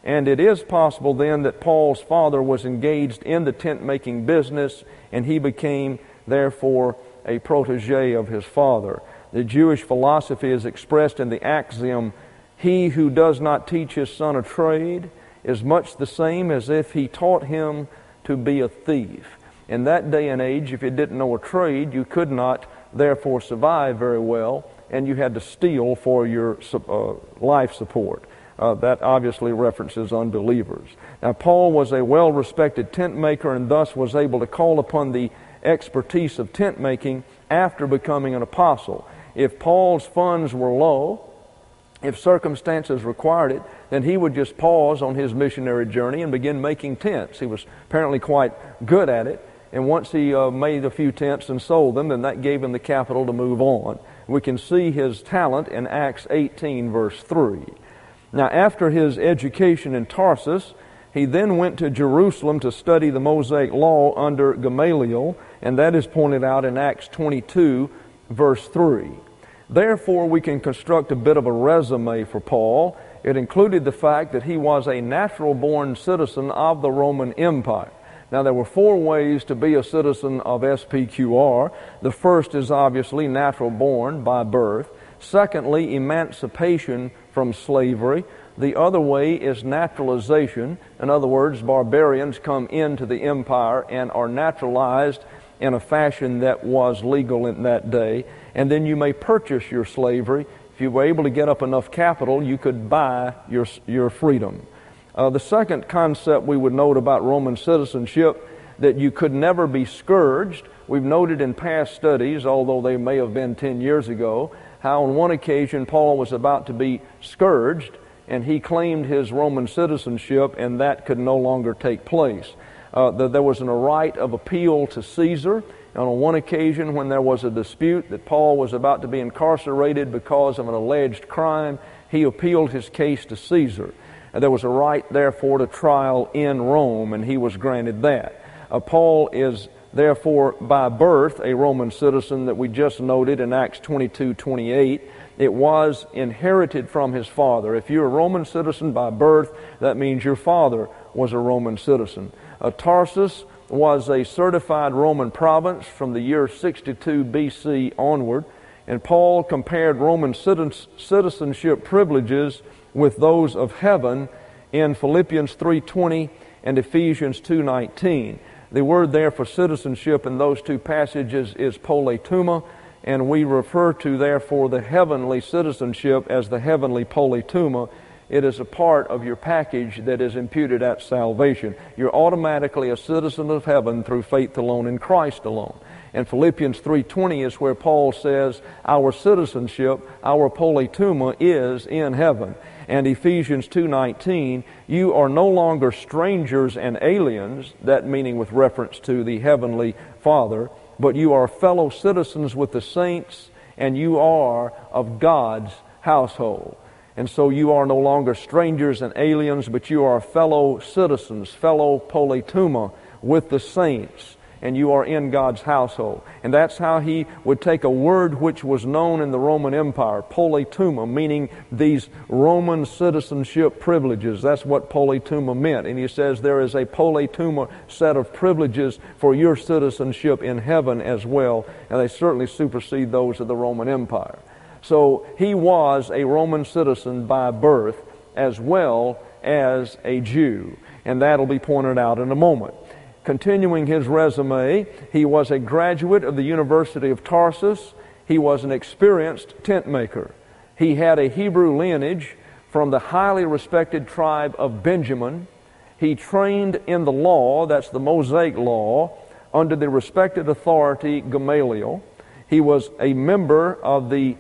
And it is possible then that Paul's father was engaged in the tent-making business, and he became, therefore, a protege of his father. The Jewish philosophy is expressed in the axiom, "He who does not teach his son a trade is much the same as if he taught him to be a thief." In that day and age, if you didn't know a trade, you could not, therefore, survive very well, and you had to steal for your uh, life support. Uh, that obviously references unbelievers. Now, Paul was a well-respected tent maker and thus was able to call upon the expertise of tent making after becoming an apostle. If Paul's funds were low, if circumstances required it, then he would just pause on his missionary journey and begin making tents. He was apparently quite good at it, and once he uh, made a few tents and sold them, then that gave him the capital to move on. We can see his talent in Acts eighteen, verse three. Now, after his education in Tarsus, he then went to Jerusalem to study the Mosaic Law under Gamaliel, and that is pointed out in Acts twenty-two, verse three. Therefore, we can construct a bit of a resume for Paul. It included the fact that he was a natural-born citizen of the Roman Empire. Now, there were four ways to be a citizen of S P Q R. The first is obviously natural-born by birth. Secondly, emancipation from slavery. The other way is naturalization. In other words, barbarians come into the empire and are naturalized in a fashion that was legal in that day. And then you may purchase your slavery. If you were able to get up enough capital, you could buy your, your freedom. Uh, the second concept we would note about Roman citizenship, that you could never be scourged. We've noted in past studies, although they may have been ten years ago, how on one occasion Paul was about to be scourged, and he claimed his Roman citizenship, and that could no longer take place. Uh, that there was an, a right of appeal to Caesar, and on one occasion when there was a dispute that Paul was about to be incarcerated because of an alleged crime, he appealed his case to Caesar. And there was a right, therefore, to trial in Rome, and he was granted that. Uh, Paul is therefore by birth a Roman citizen that we just noted in Acts twenty-two twenty-eight. It was inherited from his father. If you're a Roman citizen by birth, that means your father was a Roman citizen. Uh, Tarsus was a certified Roman province from the year sixty-two B C onward, and Paul compared Roman citizenship privileges with those of heaven in Philippians three twenty and Ephesians two nineteen. The word there for citizenship in those two passages is politeuma, and we refer to, therefore, the heavenly citizenship as the heavenly politeuma. It is a part of your package that is imputed at salvation. You're automatically a citizen of heaven through faith alone in Christ alone. And Philippians three twenty is where Paul says our citizenship, our politeuma, is in heaven. And Ephesians two nineteen, you are no longer strangers and aliens, that meaning with reference to the heavenly Father, but you are fellow citizens with the saints, and you are of God's household. And so you are no longer strangers and aliens, but you are fellow citizens, fellow politeuma with the saints, and you are in God's household. And that's how he would take a word which was known in the Roman Empire, politeuma, meaning these Roman citizenship privileges. That's what politeuma meant. And he says there is a politeuma set of privileges for your citizenship in heaven as well, and they certainly supersede those of the Roman Empire. So he was a Roman citizen by birth as well as a Jew, and that'll be pointed out in a moment. Continuing his resume, he was a graduate of the University of Tarsus. He was an experienced tent maker. He had a Hebrew lineage from the highly respected tribe of Benjamin. He trained in the law, that's the Mosaic Law, under the respected authority Gamaliel. He was a member of the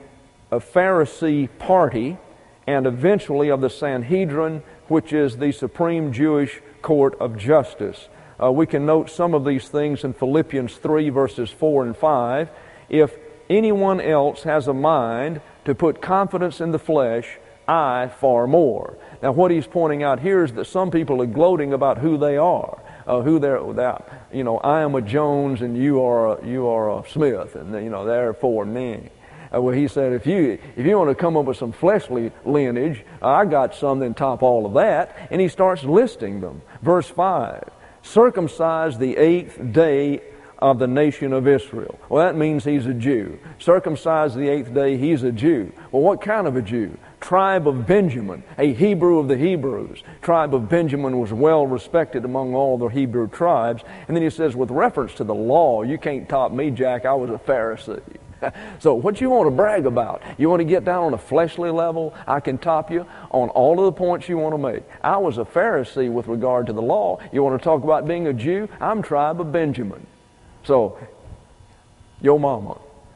Pharisee party and eventually of the Sanhedrin, which is the supreme Jewish court of justice. Uh, we can note some of these things in Philippians three, verses four and five. If anyone else has a mind to put confidence in the flesh, I far more. Now, what he's pointing out here is that some people are gloating about who they are, uh, who they're. That, you know, I am a Jones and you are a, you are a Smith, and you know, therefore me. Uh, well, he said, if you if you want to come up with some fleshly lineage, I got some that top all of that. And he starts listing them. Verse five, circumcised the eighth day of the nation of Israel. Well, that means he's a Jew. Circumcised the eighth day, he's a Jew. Well, what kind of a Jew? Tribe of Benjamin, a Hebrew of the Hebrews. Tribe of Benjamin was well respected among all the Hebrew tribes. And then he says, with reference to the law, you can't top me, Jack, I was a Pharisee. So what you want to brag about? You want to get down on a fleshly level? I can top you on all of the points you want to make. I was a Pharisee with regard to the law. You want to talk about being a Jew? I'm tribe of Benjamin. So, yo mama.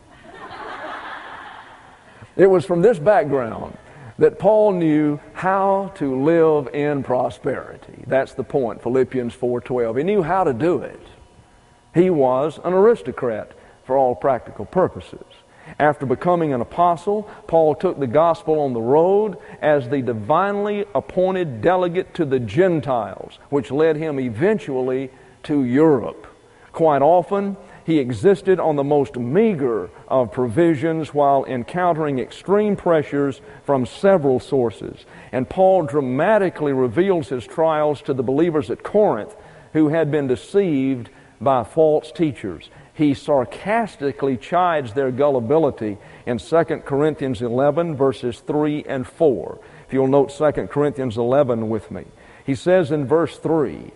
It was from this background that Paul knew how to live in prosperity. That's the point, Philippians four twelve. He knew how to do it. He was an aristocrat for all practical purposes. After becoming an apostle, Paul took the gospel on the road as the divinely appointed delegate to the Gentiles, which led him eventually to Europe. Quite often, he existed on the most meager of provisions while encountering extreme pressures from several sources. And Paul dramatically reveals his trials to the believers at Corinth who had been deceived by false teachers. He sarcastically chides their gullibility in Second Corinthians eleven, verses three and four. If you'll note Second Corinthians eleven with me. He says in verse three,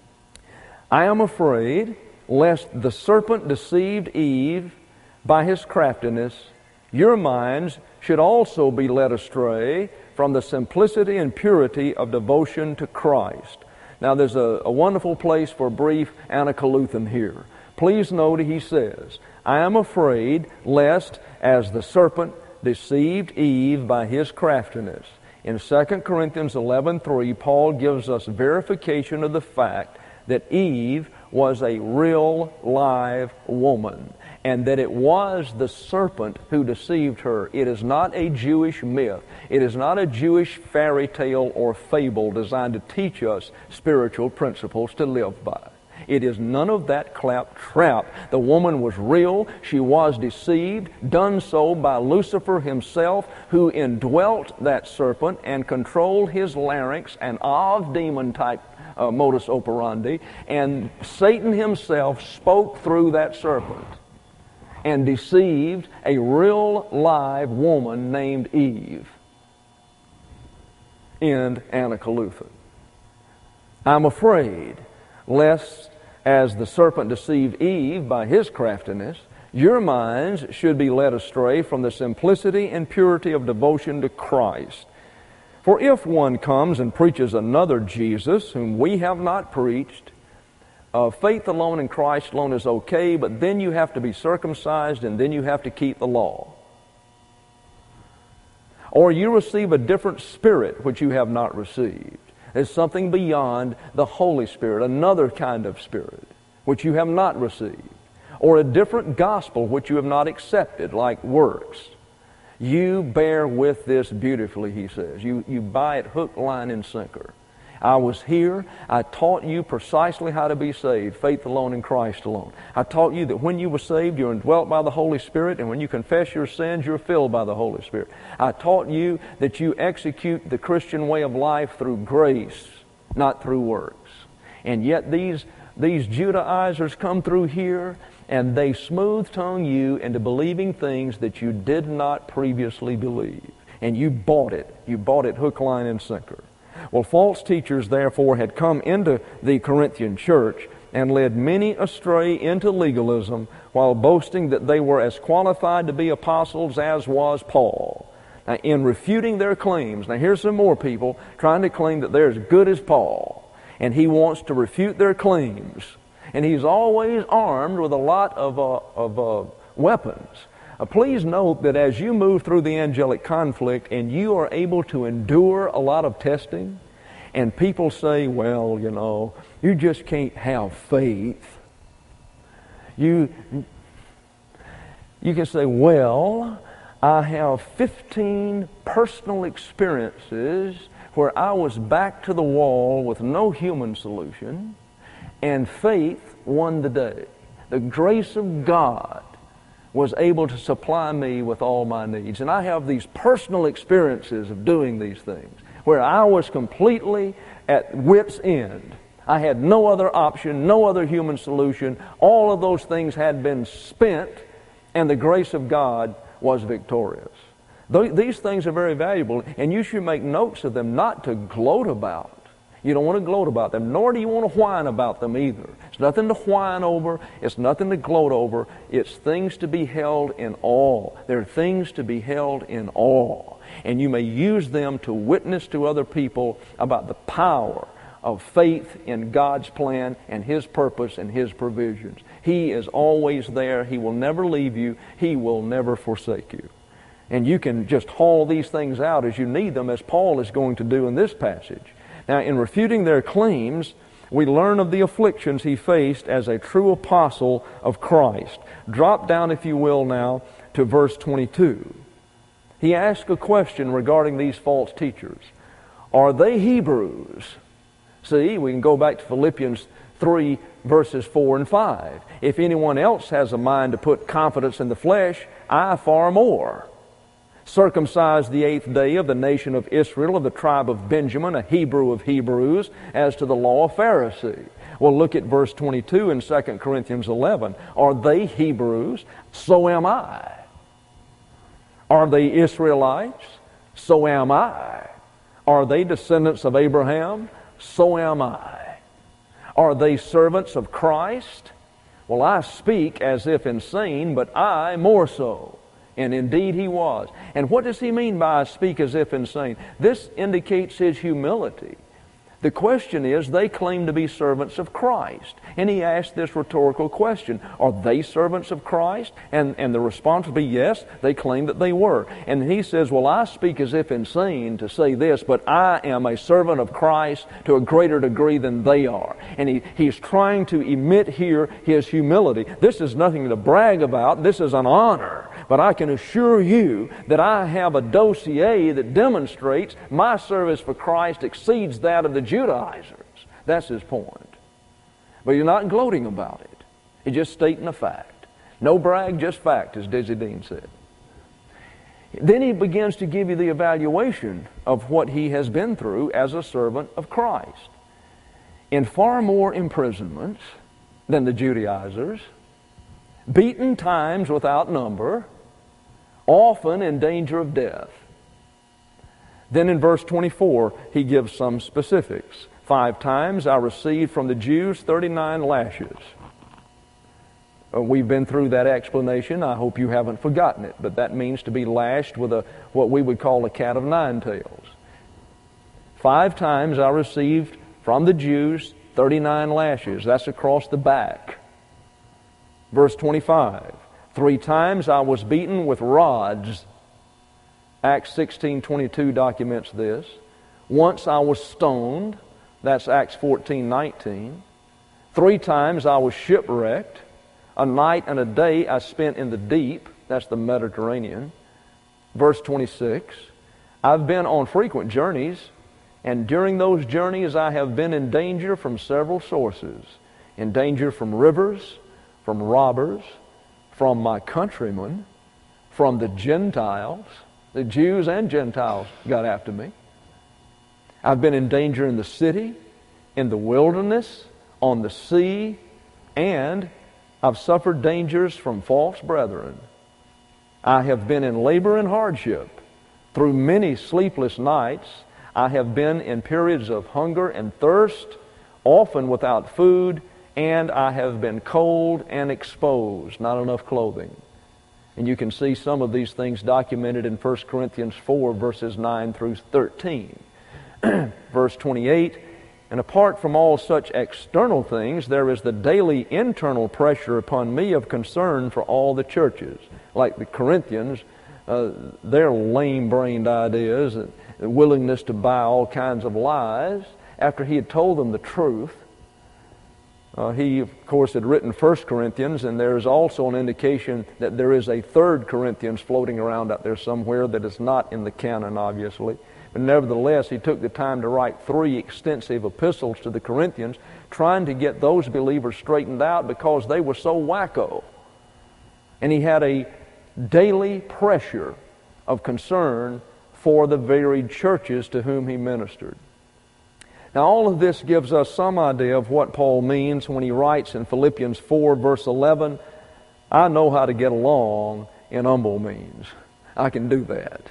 I am afraid lest the serpent deceived Eve by his craftiness, your minds should also be led astray from the simplicity and purity of devotion to Christ. Now there's a, a wonderful place for a brief anacoluthon here. Please note he says, I am afraid lest as the serpent deceived Eve by his craftiness. In Second Corinthians eleven three, Paul gives us verification of the fact that Eve was a real live woman, and that it was the serpent who deceived her. It is not a Jewish myth. It is not a Jewish fairy tale or fable designed to teach us spiritual principles to live by. It is none of that claptrap. The woman was real. She was deceived, done so by Lucifer himself, who indwelt that serpent and controlled his larynx, an of demon type Uh, modus operandi, and Satan himself spoke through that serpent and deceived a real live woman named Eve. End anacoluthon. I'm afraid lest as the serpent deceived Eve by his craftiness, your minds should be led astray from the simplicity and purity of devotion to Christ. For if one comes and preaches another Jesus, whom we have not preached, uh, faith alone in Christ alone is okay, but then you have to be circumcised and then you have to keep the law. Or you receive a different spirit which you have not received. There's something beyond the Holy Spirit, another kind of spirit which you have not received. Or a different gospel which you have not accepted, like works. You bear with this beautifully, he says. You, you buy it hook, line, and sinker. I was here. I taught you precisely how to be saved, faith alone in Christ alone. I taught you that when you were saved, you're indwelt by the Holy Spirit, and when you confess your sins, you're filled by the Holy Spirit. I taught you that you execute the Christian way of life through grace, not through works. And yet these, these Judaizers come through here, and they smooth-tongue you into believing things that you did not previously believe. And you bought it. You bought it hook, line, and sinker. Well, false teachers, therefore, had come into the Corinthian church and led many astray into legalism while boasting that they were as qualified to be apostles as was Paul. Now, in refuting their claims, now here's some more people trying to claim that they're as good as Paul, and he wants to refute their claims. And he's always armed with a lot of, uh, of uh, weapons. Uh, please note that as you move through the angelic conflict and you are able to endure a lot of testing, and people say, well, you know, you just can't have faith. You, you can say, well, I have fifteen personal experiences where I was back to the wall with no human solution, and faith won the day. The grace of God was able to supply me with all my needs. And I have these personal experiences of doing these things where I was completely at wit's end. I had no other option, no other human solution. All of those things had been spent, and the grace of God was victorious. These things are very valuable, and you should make notes of them, not to gloat about. You don't want to gloat about them, nor do you want to whine about them either. It's nothing to whine over. It's nothing to gloat over. It's things to be held in awe. They're things to be held in awe. And you may use them to witness to other people about the power of faith in God's plan and His purpose and His provisions. He is always there. He will never leave you. He will never forsake you. And you can just haul these things out as you need them, as Paul is going to do in this passage. Now, in refuting their claims, we learn of the afflictions he faced as a true apostle of Christ. Drop down, if you will, now to verse twenty-two. He asks a question regarding these false teachers. Are they Hebrews? See, we can go back to Philippians three, verses four and five. If anyone else has a mind to put confidence in the flesh, I far more. Circumcised the eighth day, of the nation of Israel, of the tribe of Benjamin, a Hebrew of Hebrews, as to the law, a Pharisee. Well, look at verse twenty-two in Second Corinthians eleven. Are they Hebrews? So am I. Are they Israelites? So am I. Are they descendants of Abraham? So am I. Are they servants of Christ? Well, I speak as if insane, but I more so. And indeed he was. And what does he mean by I speak as if insane? This indicates his humility. The question is, they claim to be servants of Christ. And he asked this rhetorical question, are they servants of Christ? And, and the response would be yes, they claim that they were. And he says, well, I speak as if insane to say this, but I am a servant of Christ to a greater degree than they are. And he, he's trying to emit here his humility. This is nothing to brag about. This is an honor. But I can assure you that I have a dossier that demonstrates my service for Christ exceeds that of the Judaizers. That's his point. But you're not gloating about it. You're just stating a fact. No brag, just fact, as Dizzy Dean said. Then he begins to give you the evaluation of what he has been through as a servant of Christ. In far more imprisonments than the Judaizers, beaten times without number, often in danger of death. Then in verse twenty-four, he gives some specifics. Five times I received from the Jews thirty-nine lashes. Uh, we've been through that explanation. I hope you haven't forgotten it. But that means to be lashed with a what we would call a cat of nine tails. Five times I received from the Jews thirty-nine lashes. That's across the back. Verse twenty-five. Three times I was beaten with rods. Acts sixteen twenty-two documents this. Once I was stoned. That's Acts fourteen nineteen. Three times I was shipwrecked. A night and a day I spent in the deep. That's the Mediterranean. Verse twenty-six. I've been on frequent journeys, and during those journeys I have been in danger from several sources. In danger from rivers, from robbers, from my countrymen, from the Gentiles. The Jews and Gentiles got after me. I've been in danger in the city, in the wilderness, on the sea, and I've suffered dangers from false brethren. I have been in labor and hardship. Through many sleepless nights, I have been in periods of hunger and thirst, often without food, and I have been cold and exposed, not enough clothing. And you can see some of these things documented in First Corinthians four, verses nine through thirteen. Verse twenty-eight, and apart from all such external things, there is the daily internal pressure upon me of concern for all the churches. Like the Corinthians, uh, their lame-brained ideas, and willingness to buy all kinds of lies, after he had told them the truth. Uh, he, of course, had written First Corinthians, and there is also an indication that there is a third Corinthians floating around out there somewhere that is not in the canon, obviously. But nevertheless, he took the time to write three extensive epistles to the Corinthians, trying to get those believers straightened out because they were so wacko. And he had a daily pressure of concern for the varied churches to whom he ministered. Now, all of this gives us some idea of what Paul means when he writes in Philippians four, verse eleven, I know how to get along in humble means. I can do that.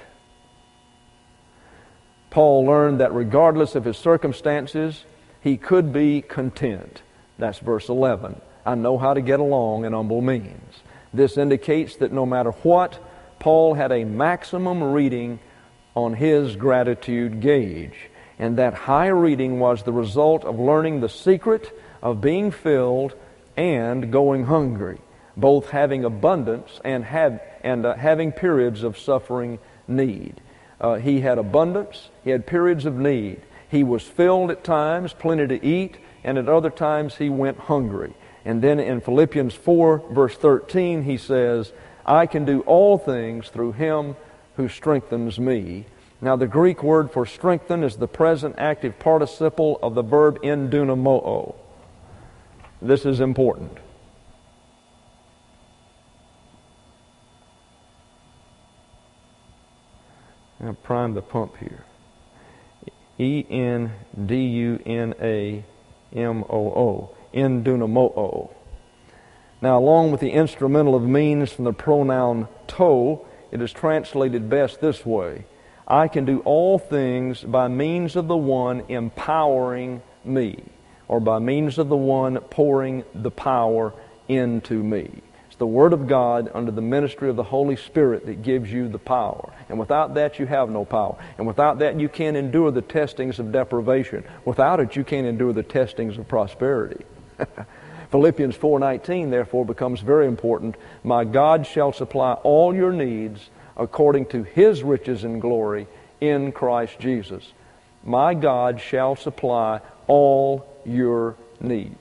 Paul learned that regardless of his circumstances, he could be content. That's verse eleven. I know how to get along in humble means. This indicates that no matter what, Paul had a maximum reading on his gratitude gauge. And that high reading was the result of learning the secret of being filled and going hungry, both having abundance and, have, and uh, having periods of suffering need. Uh, he had abundance, he had periods of need. He was filled at times, plenty to eat, and at other times he went hungry. And then in Philippians four, verse thirteen, he says, I can do all things through Him who strengthens me. Now, the Greek word for strengthen is the present active participle of the verb endunamo. This is important. Now, prime the pump here. E N D U N A M O O. Endunamo. Now, along with the instrumental of means from the pronoun to, it is translated best this way. I can do all things by means of the one empowering me, or by means of the one pouring the power into me. It's the Word of God under the ministry of the Holy Spirit that gives you the power. And without that, you have no power. And without that, you can't endure the testings of deprivation. Without it, you can't endure the testings of prosperity. Philippians four nineteen, therefore, becomes very important. My God shall supply all your needs according to His riches and glory in Christ Jesus. My God shall supply all your needs.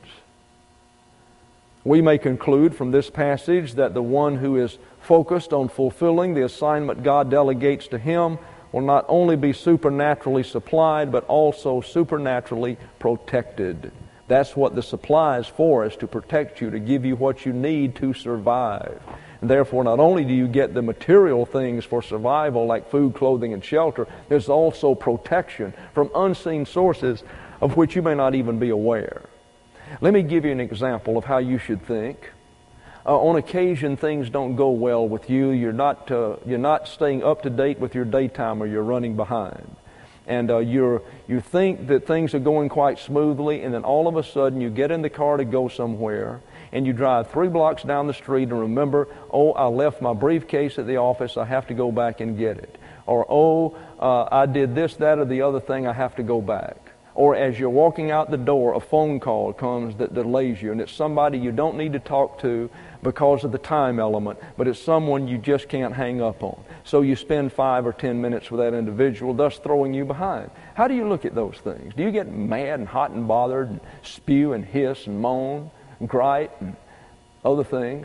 We may conclude from this passage that the one who is focused on fulfilling the assignment God delegates to him will not only be supernaturally supplied, but also supernaturally protected. That's what the supply is for, is to protect you, to give you what you need to survive. And therefore, not only do you get the material things for survival like food, clothing, and shelter, there's also protection from unseen sources of which you may not even be aware. Let me give you an example of how you should think. Uh, on occasion, things don't go well with you. You're not, uh, you're not staying up to date with your daytime, or you're running behind. And uh, you're, you think that things are going quite smoothly, and then all of a sudden you get in the car to go somewhere, and you drive three blocks down the street and remember, oh, I left my briefcase at the office, I have to go back and get it. Or, oh, uh, I did this, that, or the other thing, I have to go back. Or as you're walking out the door, a phone call comes that delays you, and it's somebody you don't need to talk to because of the time element, but it's someone you just can't hang up on. So you spend five or ten minutes with that individual, thus throwing you behind. How do you look at those things? Do you get mad and hot and bothered and spew and hiss and moan and gripe and other things?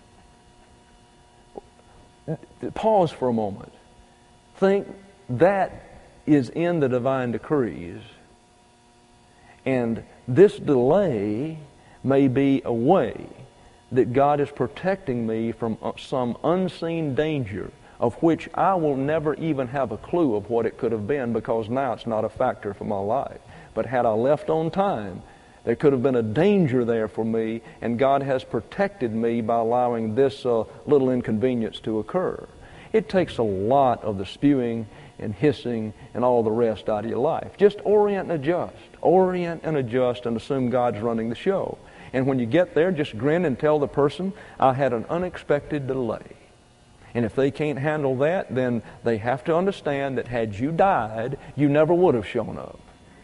Pause for a moment. Think that is in the divine decrees. And this delay may be a way that God is protecting me from some unseen danger of which I will never even have a clue of what it could have been, because now it's not a factor for my life. But had I left on time, there could have been a danger there for me, and God has protected me by allowing this uh, little inconvenience to occur. It takes a lot of the spewing and hissing and all the rest out of your life. Just orient and adjust. Orient and adjust and assume God's running the show. And when you get there, just grin and tell the person, I had an unexpected delay. And if they can't handle that, then they have to understand that had you died, you never would have shown up.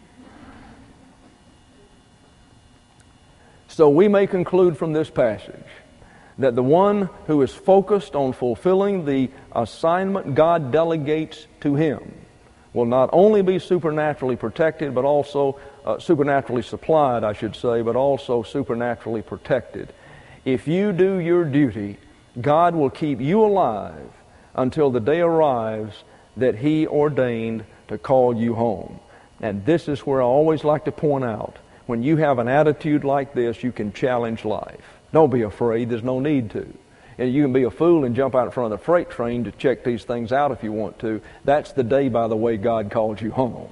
So we may conclude from this passage that the one who is focused on fulfilling the assignment God delegates to him will not only be supernaturally protected, but also uh, supernaturally supplied, I should say, but also supernaturally protected. If you do your duty, God will keep you alive until the day arrives that He ordained to call you home. And this is where I always like to point out, when you have an attitude like this, you can challenge life. Don't be afraid. There's no need to. And you can be a fool and jump out in front of the freight train to check these things out if you want to. That's the day, by the way, God called you home.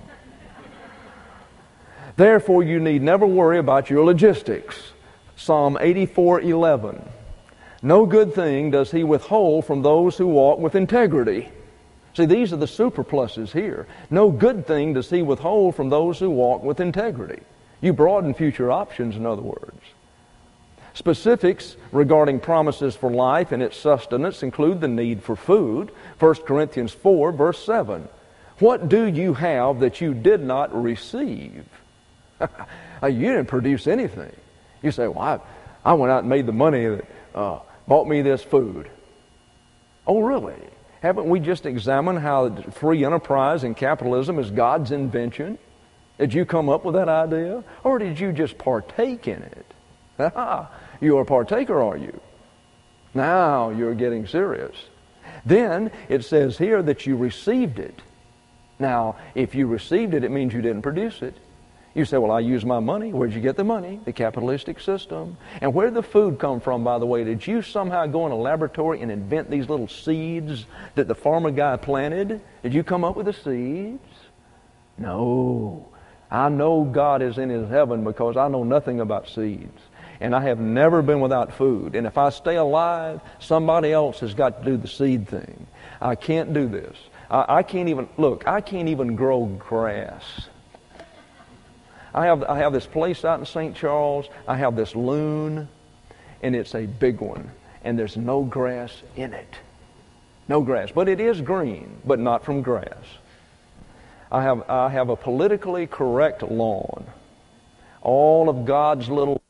Therefore, you need never worry about your logistics. Psalm eighty-four eleven. No good thing does he withhold from those who walk with integrity. See, these are the superpluses here. No good thing does he withhold from those who walk with integrity. You broaden future options, in other words. Specifics regarding promises for life and its sustenance include the need for food. First Corinthians four, verse seven. What do you have that you did not receive? You didn't produce anything. You say, well, I, I went out and made the money that uh, bought me this food. Oh, really? Haven't we just examined how free enterprise and capitalism is God's invention? Did you come up with that idea? Or did you just partake in it? You're a partaker, are you? Now you're getting serious. Then it says here that you received it. Now, if you received it, it means you didn't produce it. You say, well, I used my money. Where'd you get the money? The capitalistic system. And where did the food come from, by the way? Did you somehow go in a laboratory and invent these little seeds that the farmer guy planted? Did you come up with the seeds? No. I know God is in His heaven because I know nothing about seeds. And I have never been without food. And if I stay alive, somebody else has got to do the seed thing. I can't do this. I, I can't even, look, I can't even grow grass. I have, I have this place out in Saint Charles. I have this loon, and it's a big one. And there's no grass in it. No grass. But it is green, but not from grass. I have, I have a politically correct lawn. All of God's little